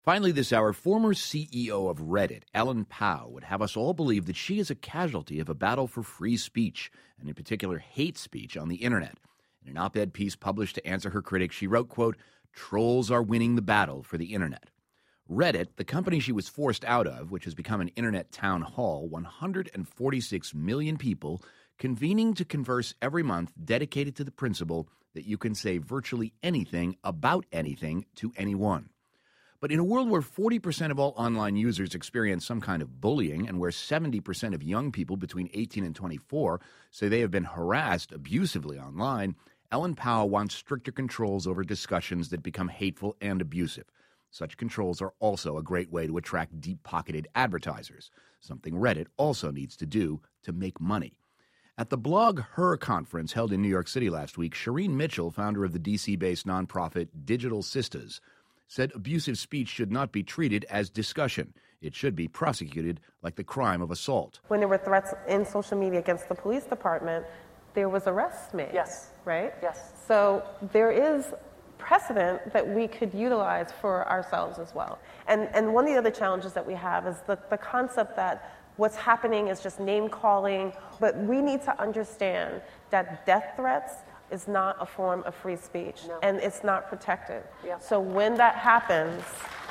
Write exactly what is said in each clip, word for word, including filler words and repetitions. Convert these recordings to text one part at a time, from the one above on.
Finally this hour, former C E O of Reddit, Ellen Pao, would have us all believe that she is a casualty of a battle for free speech, and in particular hate speech on the internet. In an op-ed piece published to answer her critics, she wrote, quote, "Trolls are winning the battle for the internet." Reddit, the company she was forced out of, which has become an internet town hall, one hundred forty-six million people convening to converse every month, dedicated to the principle that you can say virtually anything about anything to anyone. But in a world where forty percent of all online users experience some kind of bullying and where seventy percent of young people between eighteen and twenty-four say they have been harassed abusively online, Ellen Pao wants stricter controls over discussions that become hateful and abusive. Such controls are also a great way to attract deep-pocketed advertisers, something Reddit also needs to do to make money. At the Blog Her conference held in New York City last week, Shireen Mitchell, founder of the D C-based nonprofit Digital Sistas, said abusive speech should not be treated as discussion. It should be prosecuted like the crime of assault. When there were threats in social media against the police department, there was arrests made. Yes. Right? Yes. So there is precedent that we could utilize for ourselves as well. And and one of the other challenges that we have is the, the concept that what's happening is just name calling, but we need to understand that death threats is not a form of free speech, no. And it's not protected. Yeah. So when that happens,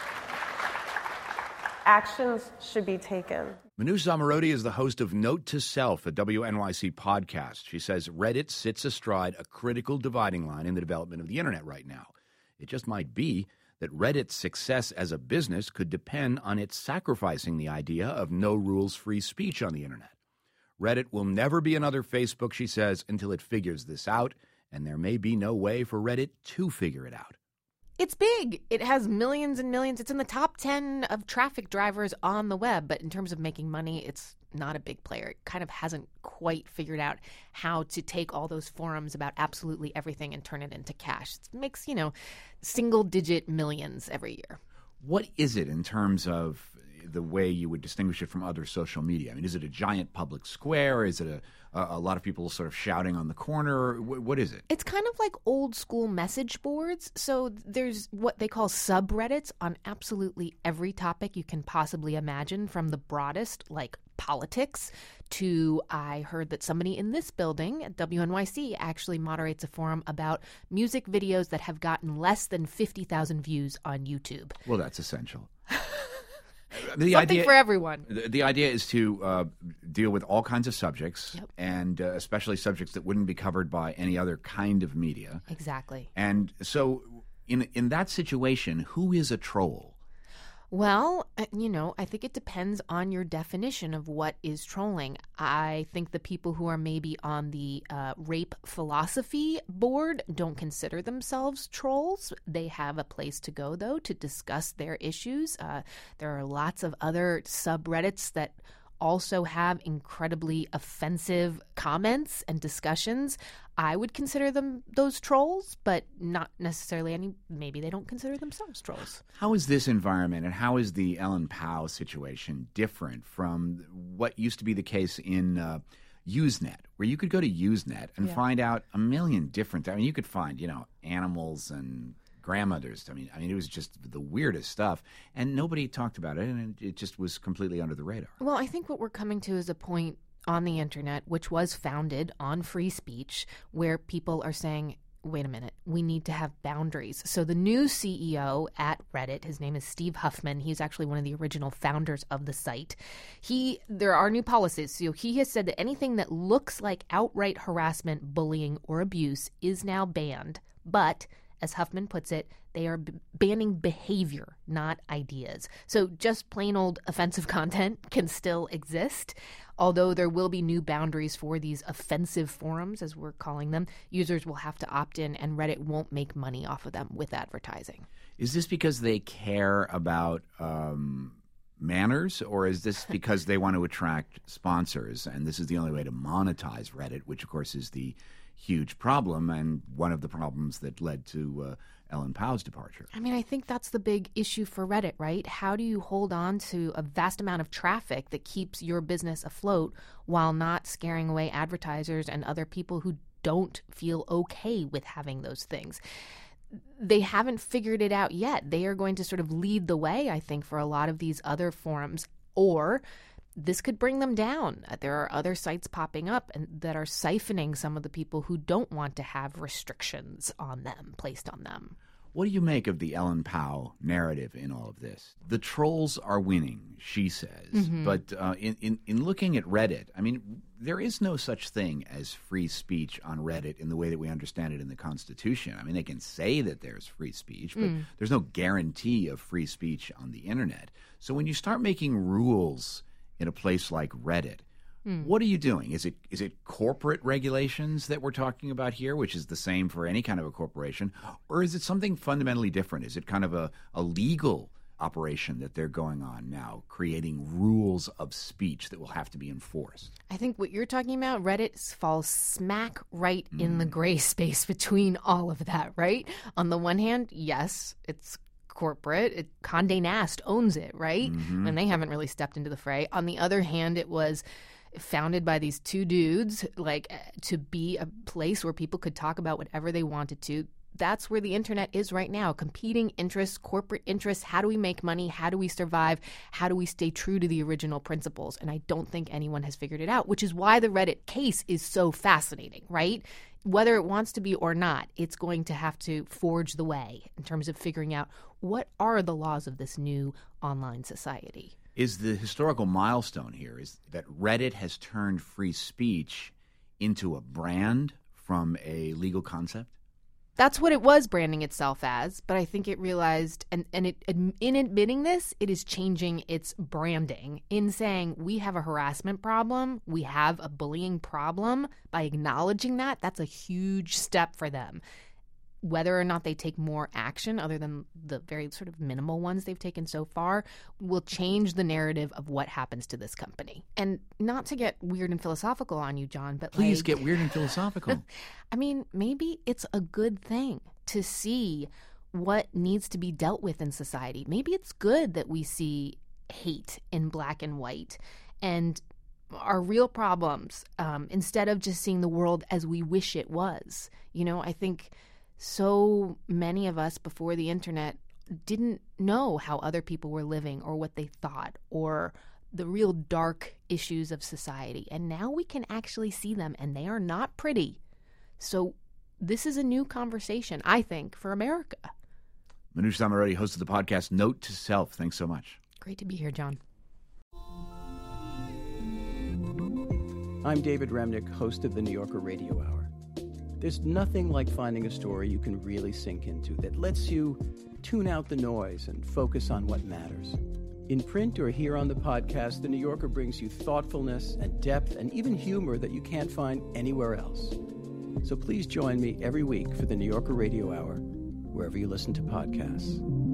actions should be taken. Manu Zamarodi is the host of Note to Self, a W N Y C podcast. She says Reddit sits astride a critical dividing line in the development of the internet right now. It just might be that Reddit's success as a business could depend on its sacrificing the idea of no-rules free speech on the internet. Reddit will never be another Facebook, she says, until it figures this out, and there may be no way for Reddit to figure it out. It's big. It has millions and millions. It's in the top ten of traffic drivers on the web. But in terms of making money, it's not a big player. It kind of hasn't quite figured out how to take all those forums about absolutely everything and turn it into cash. It makes, you know, single-digit millions every year. What is it in terms of the way you would distinguish it from other social media? I mean, is it a giant public square? Is it a a, a lot of people sort of shouting on the corner? What, what is it? It's kind of like old school message boards. So there's what they call subreddits on absolutely every topic you can possibly imagine, from the broadest, like politics, to I heard that somebody in this building at W N Y C actually moderates a forum about music videos that have gotten less than fifty thousand views on YouTube. Well, that's essential. The Something idea, for everyone. The, the idea is to uh, deal with all kinds of subjects, yep. and uh, especially subjects that wouldn't be covered by any other kind of media. Exactly. And so in in that situation, who is a troll? Well, you know, I think it depends on your definition of what is trolling. I think the people who are maybe on the uh, rape philosophy board don't consider themselves trolls. They have a place to go, though, to discuss their issues. Uh, there are lots of other subreddits that also have incredibly offensive comments and discussions. I would consider them those trolls, but not necessarily any. Maybe they don't consider themselves trolls. How is this environment and how is the Ellen Pao situation different from what used to be the case in uh, Usenet, where you could go to Usenet and yeah. find out a million different. I mean, you could find, you know, animals and grandmothers. I mean, I mean, it was just the weirdest stuff, and nobody talked about it, and it, it just was completely under the radar. Well, I think what we're coming to is a point on the internet, which was founded on free speech, where people are saying, wait a minute, we need to have boundaries. So the new C E O at Reddit, his name is Steve Huffman. He's actually one of the original founders of the site. He, there are new policies. So he has said that anything that looks like outright harassment, bullying, or abuse is now banned, but as Huffman puts it, they are b- banning behavior, not ideas. So just plain old offensive content can still exist, although there will be new boundaries for these offensive forums, as we're calling them. Users will have to opt in, and Reddit won't make money off of them with advertising. Is this because they care about um, manners, or is this because they want to attract sponsors, and this is the only way to monetize Reddit, which, of course, is the huge problem and one of the problems that led to uh, Ellen Pao's departure? I mean, I think that's the big issue for Reddit, right? How do you hold on to a vast amount of traffic that keeps your business afloat while not scaring away advertisers and other people who don't feel okay with having those things? they haven't figured it out yet. They are going to sort of lead the way, I think, for a lot of these other forums, or this could bring them down. There are other sites popping up and that are siphoning some of the people who don't want to have restrictions on them, placed on them. What do you make of the Ellen Pao narrative in all of this? The trolls are winning, she says. Mm-hmm. But uh, in, in, in looking at Reddit, I mean, there is no such thing as free speech on Reddit in the way that we understand it in the Constitution. I mean, they can say that there's free speech, but mm. there's no guarantee of free speech on the internet. So when you start making rules in a place like Reddit, Hmm. what are you doing? Is it is it corporate regulations that we're talking about here, which is the same for any kind of a corporation, or is it something fundamentally different? Is it kind of a, a legal operation that they're going on now, creating rules of speech that will have to be enforced? I think what you're talking about, Reddit falls smack right mm. in the gray space between all of that, right? On the one hand, yes, it's corporate. It, Condé Nast owns it, right? Mm-hmm. And they haven't really stepped into the fray. On the other hand, it was founded by these two dudes, like, to be a place where people could talk about whatever they wanted to. That's where the internet is right now. Competing interests, corporate interests. How do we make money? How do we survive? How do we stay true to the original principles? And I don't think anyone has figured it out, which is why the Reddit case is so fascinating, right? Whether it wants to be or not, it's going to have to forge the way in terms of figuring out what are the laws of this new online society. Is the historical milestone here is that Reddit has turned free speech into a brand from a legal concept? That's what it was branding itself as, but I think it realized, and, and it, in admitting this, it is changing its branding in saying we have a harassment problem, we have a bullying problem. By acknowledging that, that's a huge step for them. Whether or not they take more action, other than the very sort of minimal ones they've taken so far, will change the narrative of what happens to this company. And not to get weird and philosophical on you, John, but Please like, get weird and philosophical. I mean, maybe it's a good thing to see what needs to be dealt with in society. Maybe it's good that we see hate in black and white and our real problems, um, instead of just seeing the world as we wish it was. You know, I think so many of us before the internet didn't know how other people were living or what they thought or the real dark issues of society. And now we can actually see them, and they are not pretty. So this is a new conversation, I think, for America. Manoush Zomorodi, host of the podcast Note to Self. Thanks so much. Great to be here, John. I'm David Remnick, host of the New Yorker Radio Hour. There's nothing like finding a story you can really sink into that lets you tune out the noise and focus on what matters. In print or here on the podcast, The New Yorker brings you thoughtfulness and depth and even humor that you can't find anywhere else. So please join me every week for the New Yorker Radio Hour, wherever you listen to podcasts.